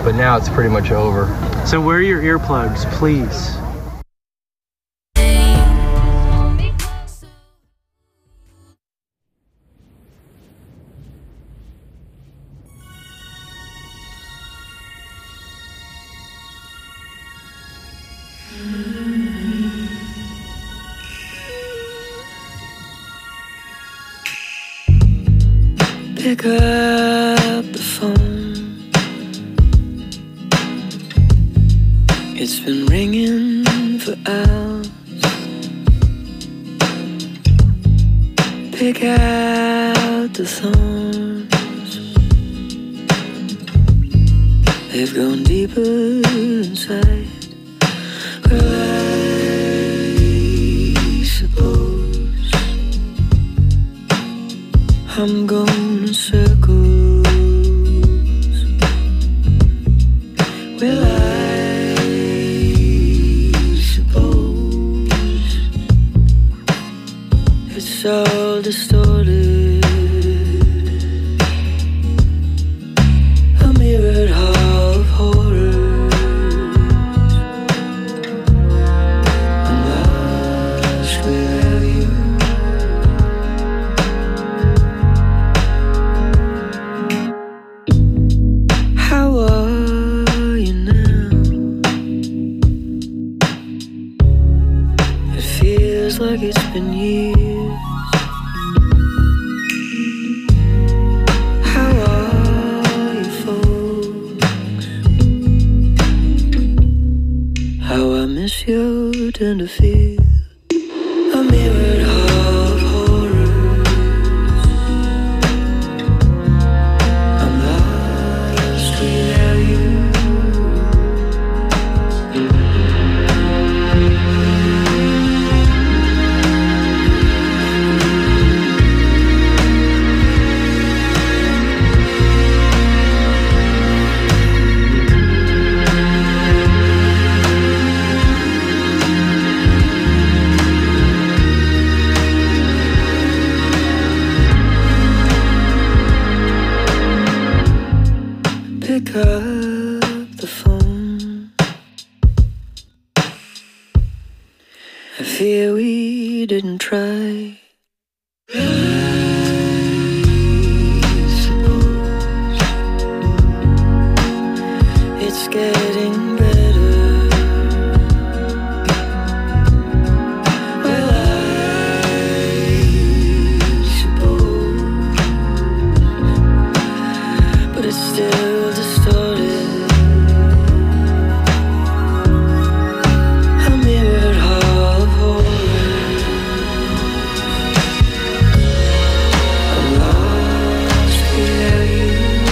but now it's pretty much over. So wear your earplugs, please. Pick up the phone. It's been ringing for hours. Pick out the thorns. They've gone deeper inside. Well, I suppose I'm going in circles. Well, I suppose it's all distorted. A mirrored hall of horrors. I'm lost without you. How are you now? It feels like it's been years. How are you folks? How I miss your tender feel. A mirrored hall of horrors. I'm lost without you. Pick up the phone. I fear we didn't try. I suppose it's getting better. Well, I suppose, but it's still distorted. A mirrored hall of horrors. I'm lost without you.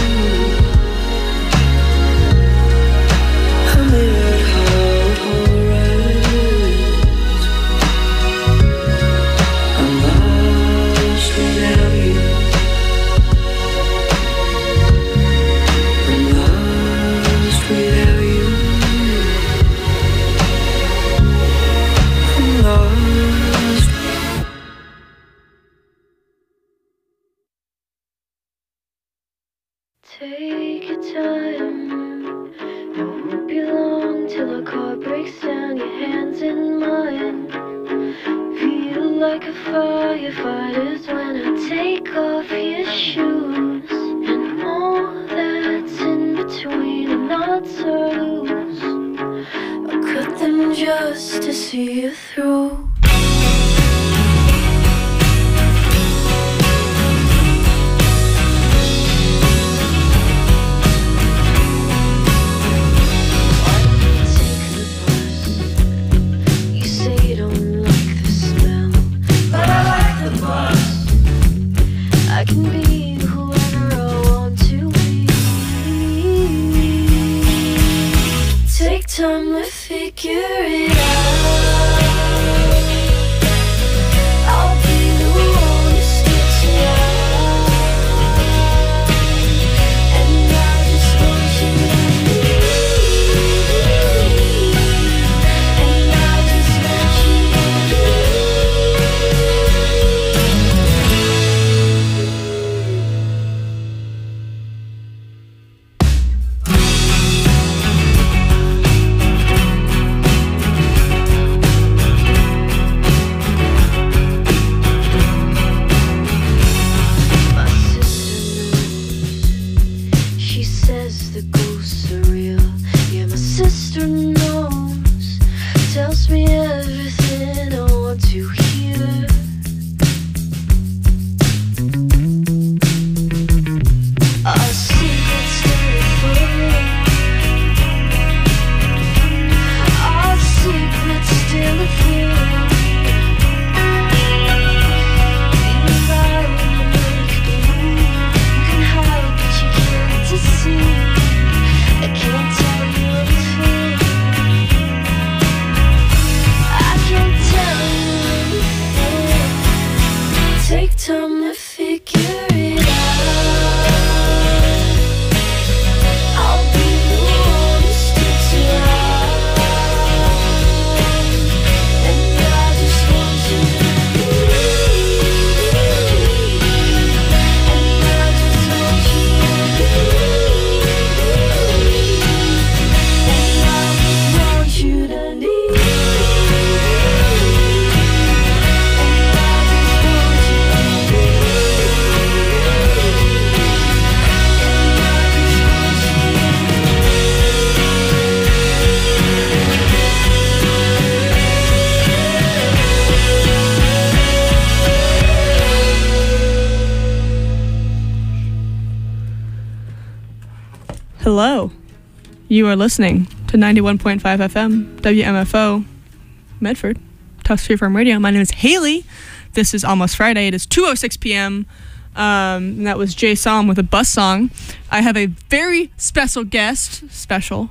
A mirrored hall of horrors. I'm lost without you. I'm lost without you. I'm lost. Take your time. It won't be long till our car breaks down. Your hands in mine. Feel like a firefighter's when I take off your shoes. And all that's in between the knots are loose. I'll cut them just to see you through. You say you don't like the smell, but I like the bus. I can be whoever I want to be. Take time to figure it out. I'll be the one who sticks around. And I just want you to leave. And I just want you to leave. go surreal. Yeah, my sister knows, tells me everything I want to hear. Our secrets stay forever. Our secrets still a fear. Take time to figure it out. I'll be the one who sticks around, and I just want you to believe, and I just want you to believe, and I just want you to need. Hello. You are listening to 91.5 FM, WMFO, Medford, Tusk Free Farm Radio. My name is Haley. This is Almost Friday. It is 2:06 p.m. And that was Jay Som with a bus song. I have a very special guest, special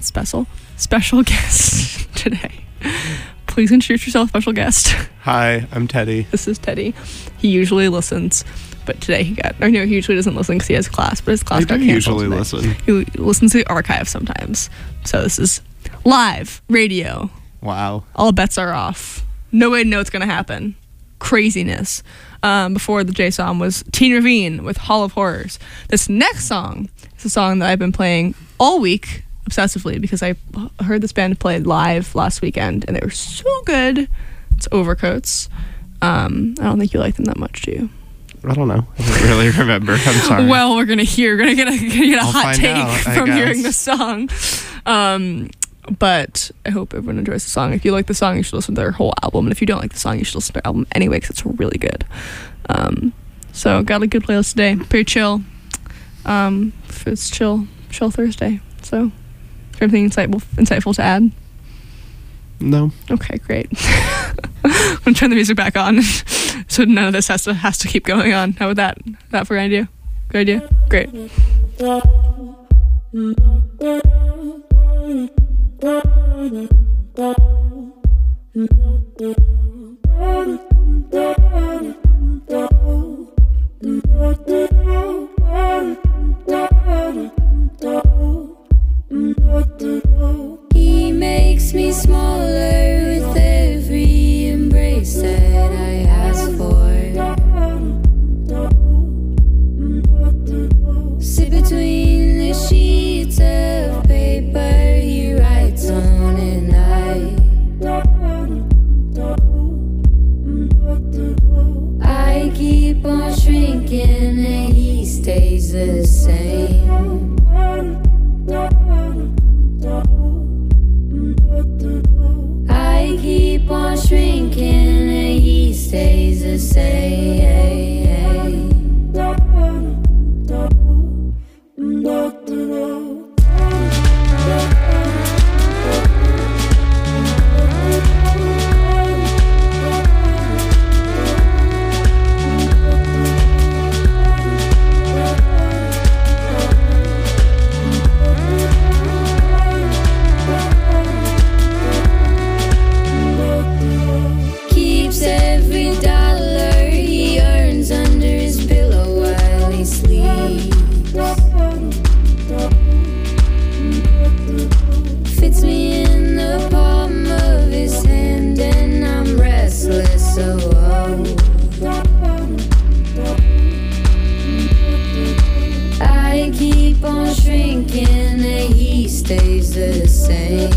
guest today. Please introduce yourself, special guest. Hi, I'm Teddy. This is Teddy. He usually listens, but today he usually doesn't listen because he has class, but his class got canceled today. Listen. He listens to the archive sometimes. So this is live radio. Wow. All bets are off. No way to know what's going to happen. Craziness. Before the J song was Teen Ravine with Hall of Horrors. This next song is a song that I've been playing all week obsessively because I heard this band play live last weekend and they were so good. It's Overcoats. I don't think you like them that much, do you? I don't know. I don't really remember. I'm sorry. Well, we're gonna get a hot take out, from hearing the song. But I hope everyone enjoys the song. If you like the song, you should listen to their whole album. And if you don't like the song, you should listen to their album anyway because it's really good. So got a good playlist today. Pretty chill. It's chill Thursday. So is there anything insightful to add? No. Okay, great. I'm gonna turn the music back on so none of this has to keep going on. How about that? That for an idea? Good idea? Great. He makes me smaller with every embrace that I ask for. Sit between the sheets of paper he writes on at night. I keep on shrinking and he stays the same. I keep on shrinking and he stays the same. Keeps every dollar he earns under his pillow while he sleeps. Fits me in the palm of his hand and I'm restless, so I keep on shrinking and he stays the same.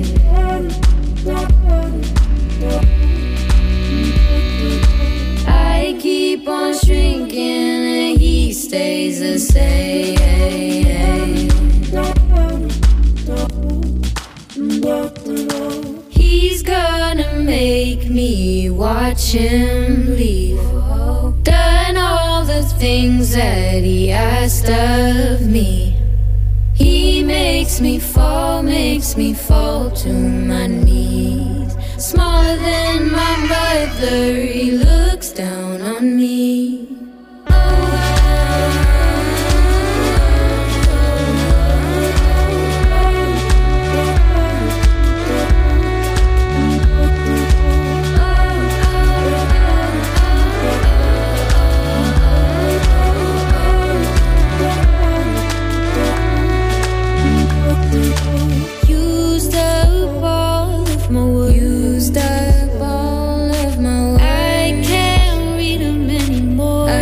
I keep on shrinking and he stays the same. watch him leave. Done all the things that he asked of me. He makes me fall to my knees. Smaller than my mother, he looks down on me. I can't read them anymore.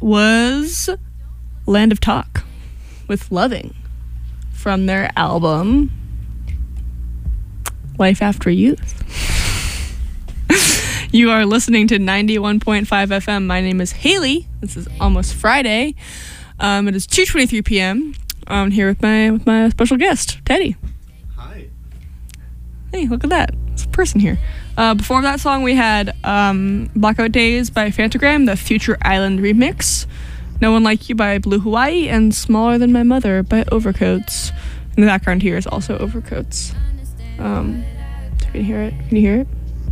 was Land of Talk with Loving from their album Life After Youth. You are listening to 91.5 FM. My name is Haley. This is Almost Friday. It is 2:23 p.m. I'm here with my special guest, Teddy. Hi. Hey, look at that. There's a person here. Before that song, we had Blackout Days by Fantagram, the Future Island remix. No One Like You by Blue Hawaii, and Smaller Than My Mother by Overcoats. In the background here is also Overcoats. Can you hear it? Can you hear it?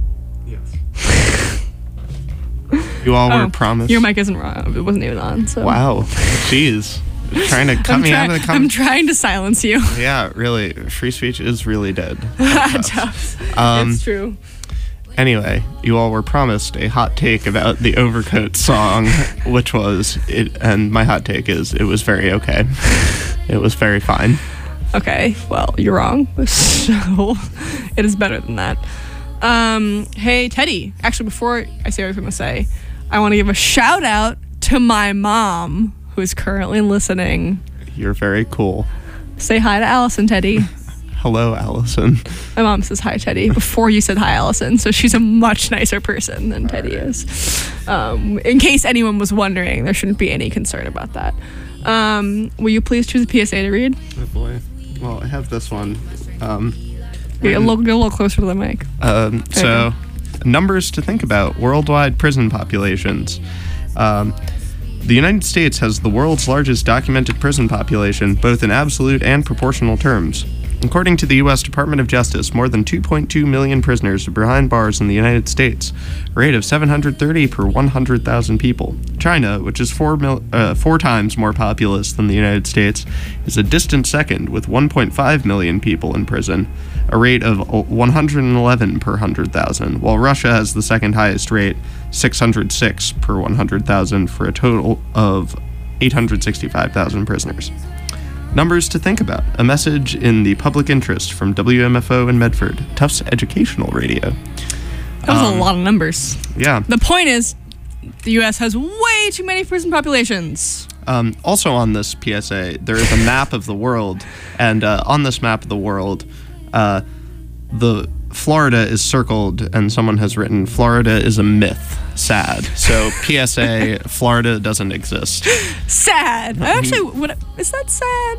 Yes. You all were promised. Your mic isn't wrong. It wasn't even on. So. Wow. Jeez. Trying to cut me out of the I'm comments. trying to silence you. Yeah, really. Free speech is really dead. Tough. It's true. Anyway, you all were promised a hot take about the Overcoat song, which was it, and my hot take is it was very okay. It was very fine. Okay, well, you're wrong. So it is better than that. Hey, Teddy. Actually, before I say what I'm going to say, I want to give a shout out to my mom, who is currently listening. You're very cool. Say hi to Allison, Teddy. Hello, Allison. My mom says hi, Teddy, before you said hi, Allison. So she's a much nicer person than Teddy is. In case anyone was wondering, there shouldn't be any concern about that. Will you please choose a PSA to read? Oh boy. Well, I have this one. Get a little closer to the mic. So, numbers to think about. Worldwide prison populations. The United States has the world's largest documented prison population, both in absolute and proportional terms. According to the U.S. Department of Justice, more than 2.2 million prisoners are behind bars in the United States, a rate of 730 per 100,000 people. China, which is four times more populous than the United States, is a distant second with 1.5 million people in prison, a rate of 111 per 100,000, while Russia has the second highest rate, 606 per 100,000, for a total of 865,000 prisoners. Numbers to think about. A message in the public interest from WMFO in Medford, Tufts Educational Radio. That was a lot of numbers. Yeah. The point is, the U.S. has way too many prison populations. Also on this PSA, there is a map of the world, and on this map of the world, the Florida is circled, and someone has written, Florida is a myth. Sad. So, PSA, Florida doesn't exist. Sad. Is that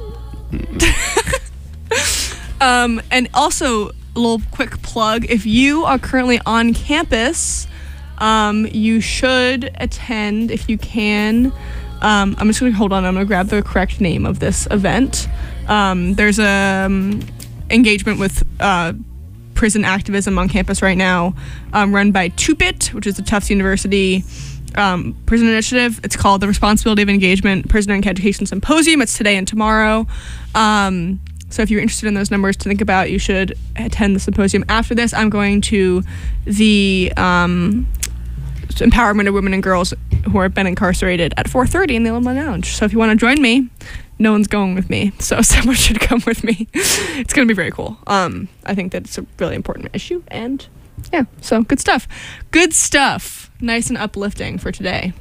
sad? And also, a little quick plug. If you are currently on campus, you should attend if you can. I'm just going to hold on. I'm going to grab the correct name of this event. There's a engagement with prison activism on campus right now, run by TUPIT, which is the Tufts University Prison Initiative. It's called the Responsibility of Engagement Prisoner and Education Symposium. It's today and tomorrow. So if you're interested in those numbers to think about, you should attend the symposium. After this, I'm going to the empowerment of women and girls who have been incarcerated at 4:30 in the Alumni Lounge. So if you want to join me, no one's going with me, so someone should come with me. It's going to be very cool. I think that it's a really important issue, and yeah, so good stuff. Good stuff. Nice and uplifting for today.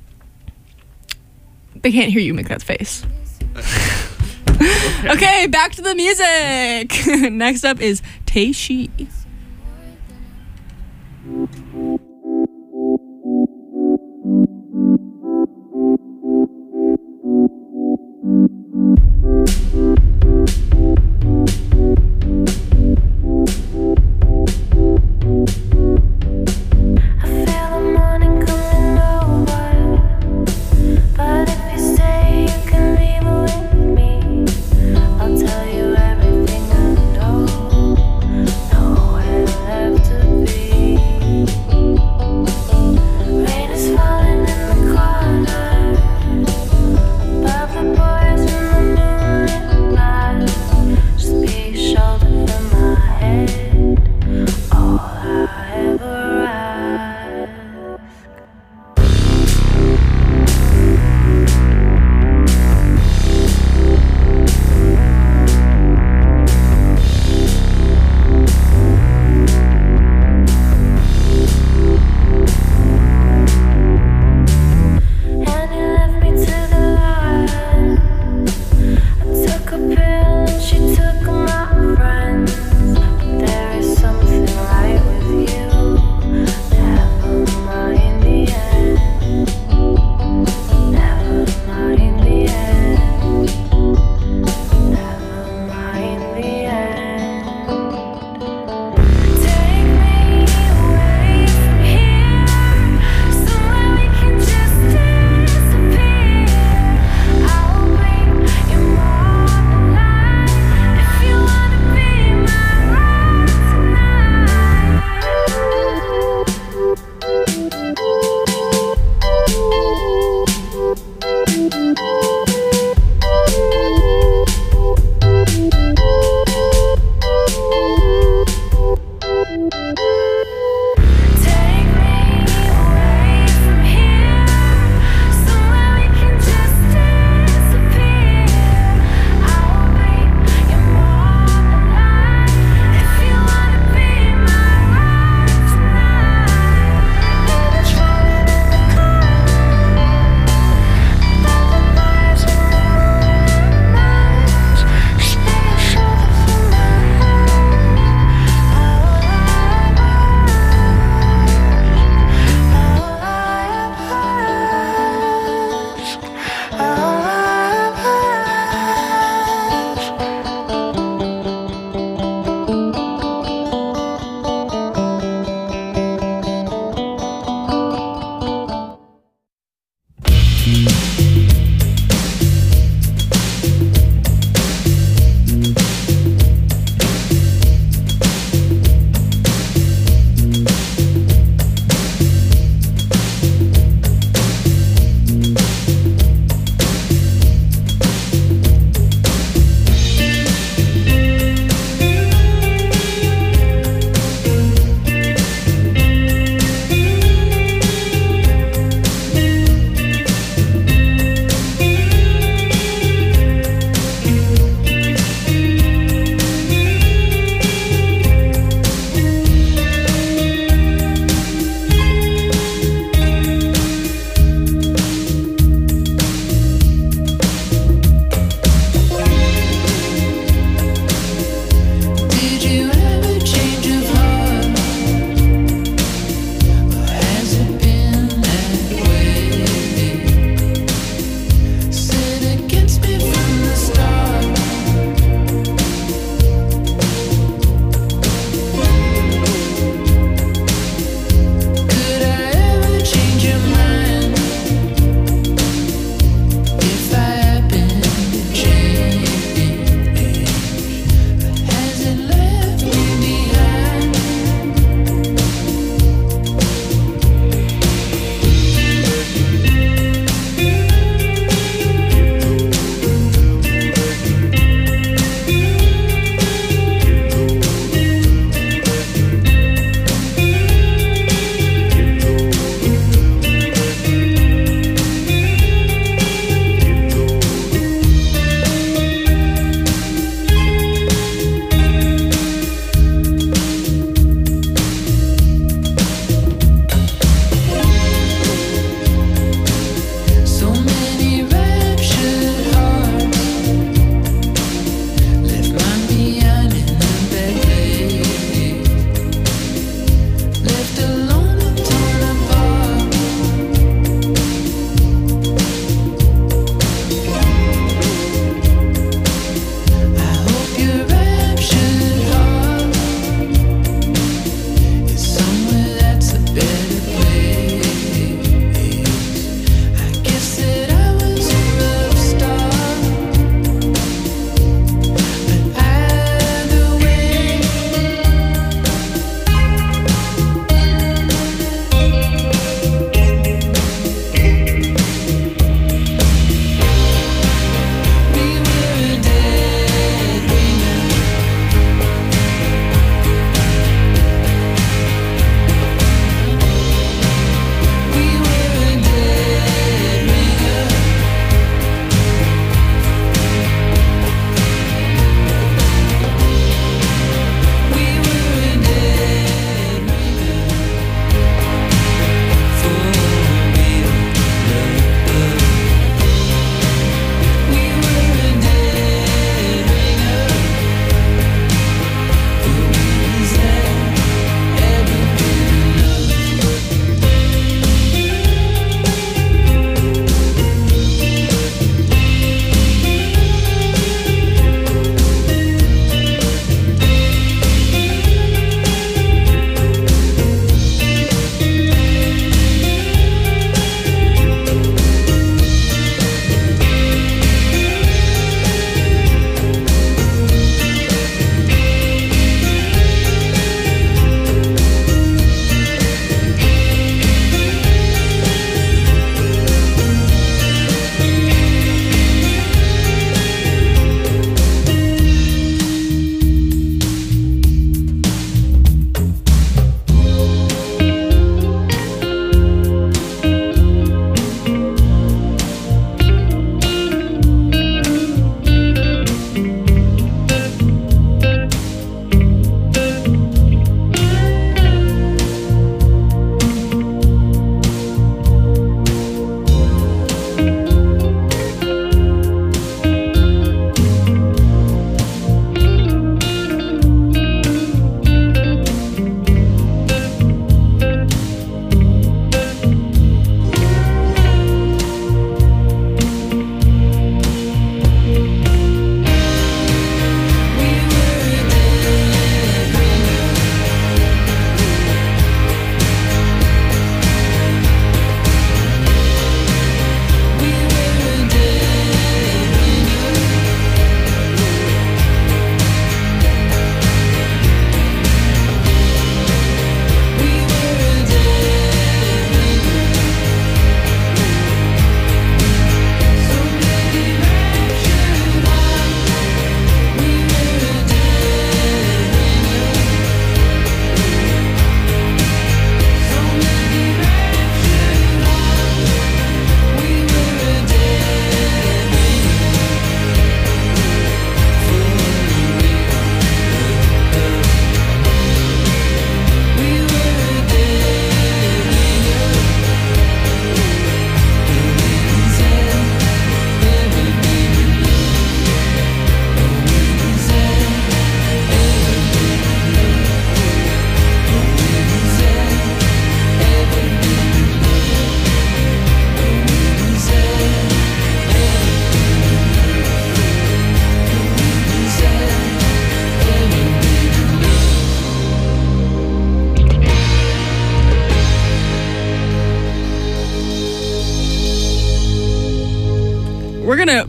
They can't hear you make that face. Okay, back to the music. Next up is Tae-Shi. Know where left to be.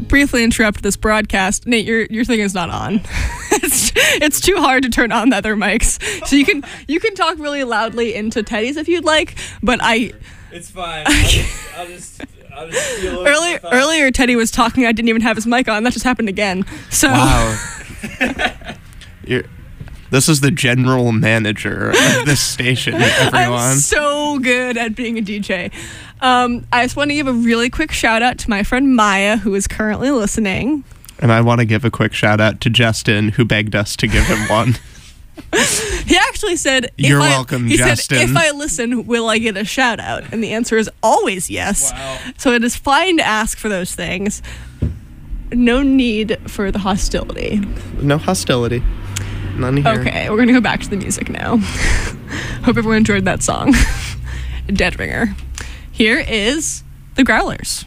briefly interrupt this broadcast. Nate, your thing is not on. It's too hard to turn on the other mics. So you can talk really loudly into Teddy's if you'd like, but It's fine. I'll just feel earlier Teddy was talking. I didn't even have his mic on. That just happened again. So Wow. This is the general manager of this station, everyone. I'm so good at being a DJ. I just want to give a really quick shout out to my friend Maya, who is currently listening. And I want to give a quick shout out to Justin, who begged us to give him one. He actually said, "You're welcome, Justin." He said, "If I listen, will I get a shout out?" And the answer is always yes. Wow. So it is fine to ask for those things. No need for the hostility. No hostility. None here. Okay, we're going to go back to the music now. Hope everyone enjoyed that song. Dead Ringer. Here is The Growlers.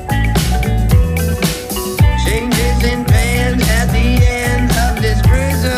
Changes in plans at the end of this prison.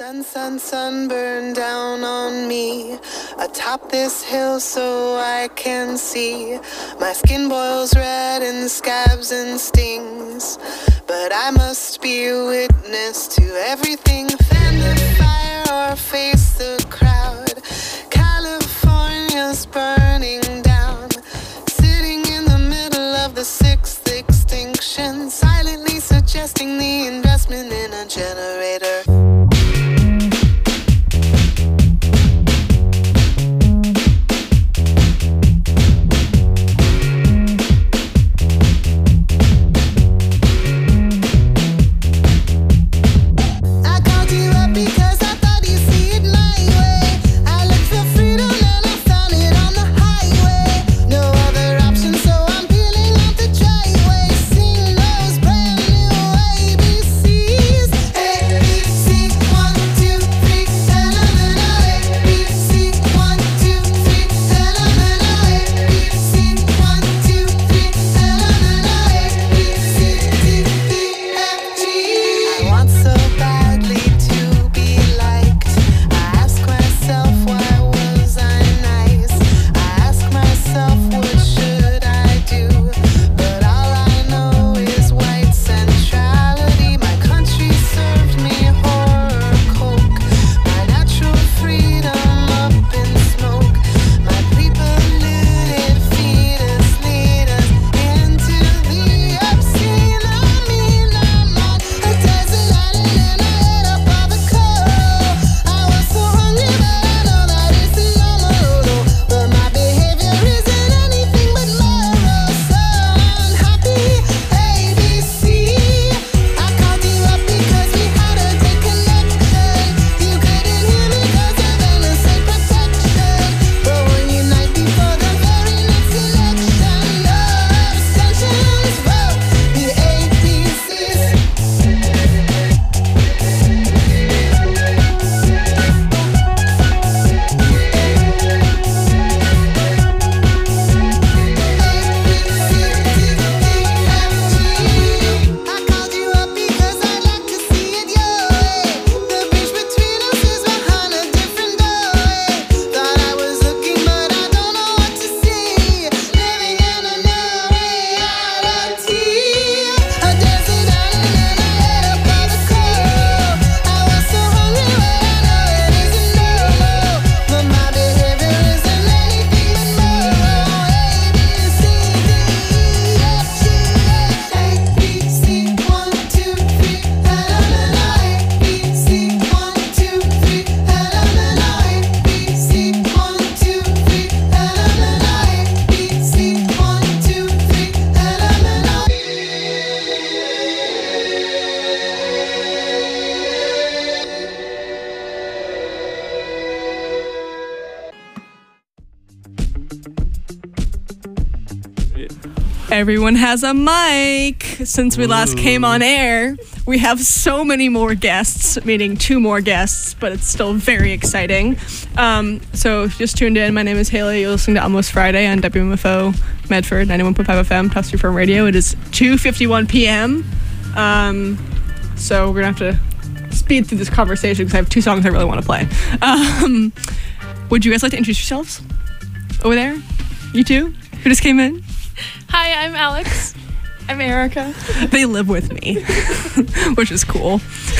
Sun burned down on me atop this hill so I can see. My skin boils red and scabs and stings, but I must be a witness to everything. Fan the fire or face the crowd. California's burning down, sitting in the middle of the sixth extinction, silently suggesting the investment in a generator. Everyone has a mic. Since we last came on air, we have so many more guests, meaning 2 more guests, but it's still very exciting. So if you just tuned in, my name is Haley. You're listening to Almost Friday on WMFO Medford 91.5 FM, Tufts Firm Radio. It is 2:51 p.m. So we're going to have to speed through this conversation because I have 2 songs I really want to play. Would you guys like to introduce yourselves? Over there? You two? Who just came in? Hi, I'm Alex. I'm Erica. They live with me, which is cool.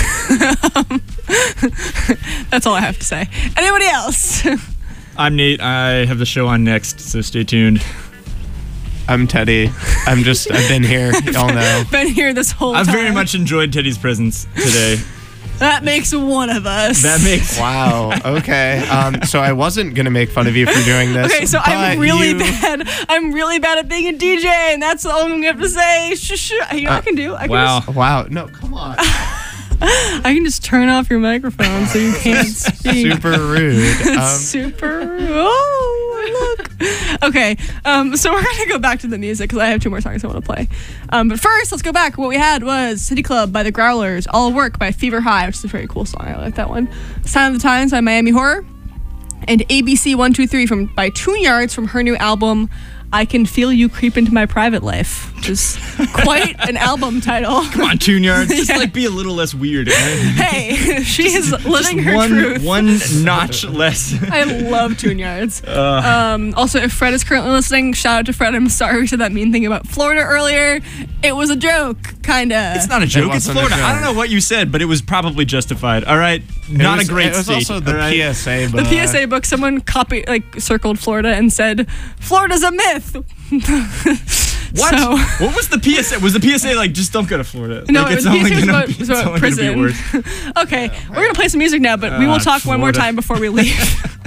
That's all I have to say. Anybody else? I'm Nate. I have the show on next, so stay tuned. I'm Teddy. I've been here. Y'all know. Been here this whole time. I've very much enjoyed Teddy's presence today. That makes one of us. That makes... Wow. Okay. So I wasn't going to make fun of you for doing this. Okay, so I'm really bad. I'm really bad at being a DJ, and that's all I'm going to have to say. You know what I can do? I can Wow. No, come on. I can just turn off your microphone so you can't speak. Super rude. Super rude. Oh, look. Okay, so we're going to go back to the music because I have 2 more songs I want to play. But first, let's go back. What we had was City Club by the Growlers, All Work by Fever High, which is a very cool song. I like that one. Sign of the Times by Miami Horror, and ABC 123 by Tune Yards from her new album, I Can Feel You Creep Into My Private Life, which is quite an album title. Come on, Tune-Yards. Just like be a little less weird. Hey, she is living her truth. One notch less. I love Tune-Yards. Also, if Fred is currently listening, shout out to Fred. I'm sorry we said that mean thing about Florida earlier. It was a joke, kinda. It's not a joke. It's wasn't a Florida. joke. I don't know what you said, but it was probably justified. All right, not a great It was state. also the all right? PSA book. The PSA book, someone circled Florida and said, Florida's a myth. What? So, What was the PSA? Was the PSA like just don't go to Florida? no, like, the PSA was about prison. worse. Okay, we're going to play some music now, but we will talk one more Florida. time before we leave.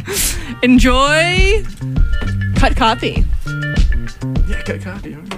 Enjoy Cut Copy. Yeah, cut copy. All right.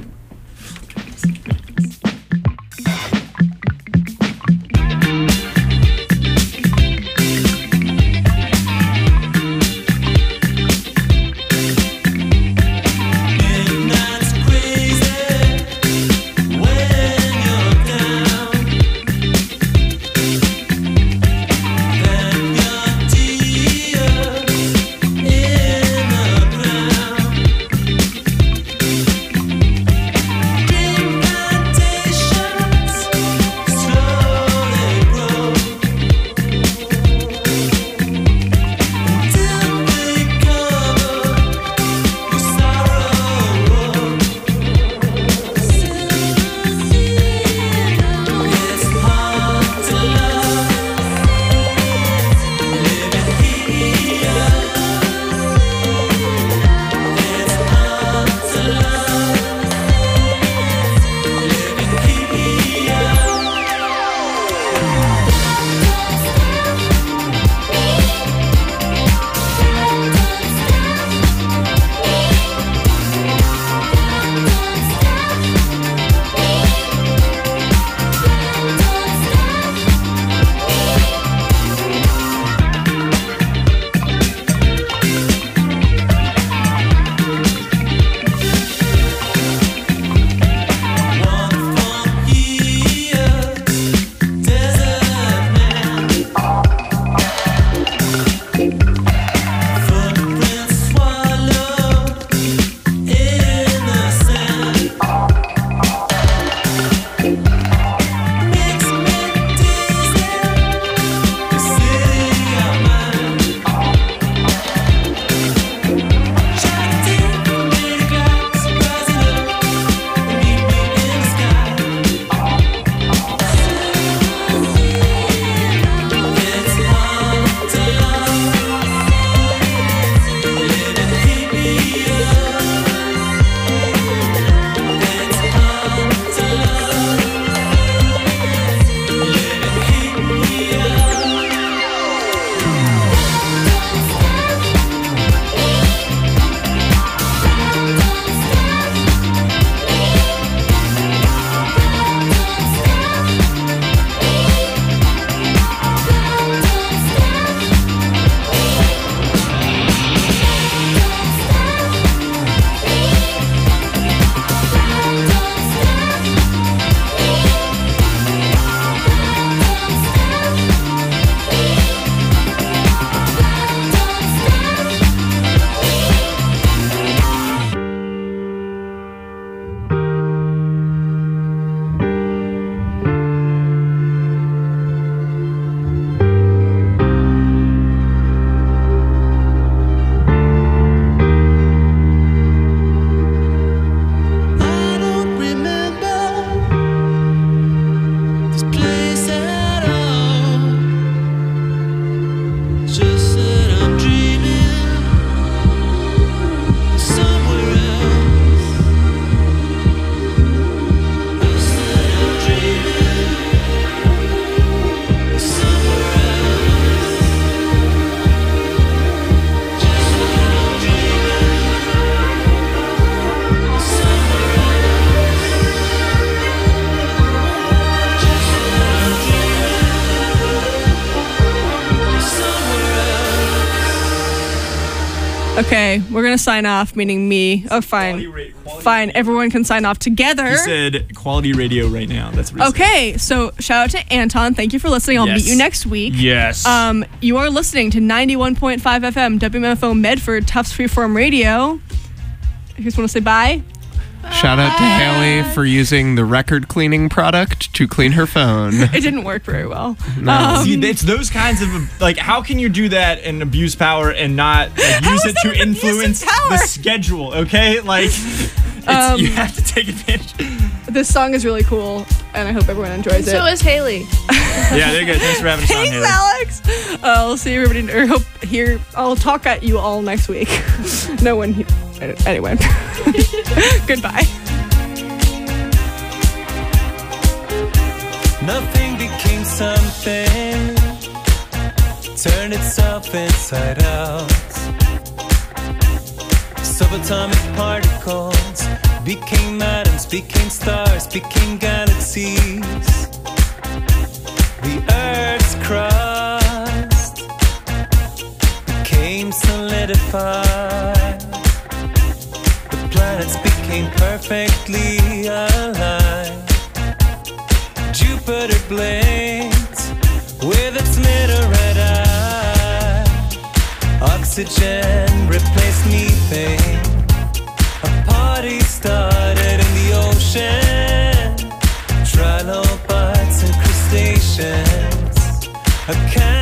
Okay, we're gonna sign off, meaning me. Oh, fine. Fine, everyone can sign off together. He said quality radio right now. That's what he said. Okay, so shout out to Anton. Thank you for listening. I'll Yes. meet you next week. Yes. You are listening to 91.5 FM, WMFO Medford, Tufts Freeform Radio. You guys want to say bye? Shout out to Haley for using the record cleaning product to clean her phone. It didn't work very well. See, it's those kinds of like, how can you do that and abuse power and not like, use it to influence the schedule? Okay, like you have to take advantage. This song is really cool, and I hope everyone enjoys it. So is Haley. Yeah, there you go. Thanks for having us on, Haley. Thanks, Alex. I'll see everybody. Or hope here. I'll talk at you all next week. No one. Anyway. Goodbye. Nothing became something, turned itself inside out. Subatomic particles became atoms, became stars, became galaxies. The Earth's crust became solidified. The planets became perfectly aligned. Jupiter blinked with its little red eye. Oxygen replaced methane. A party started in the ocean. Trilobites and crustaceans. A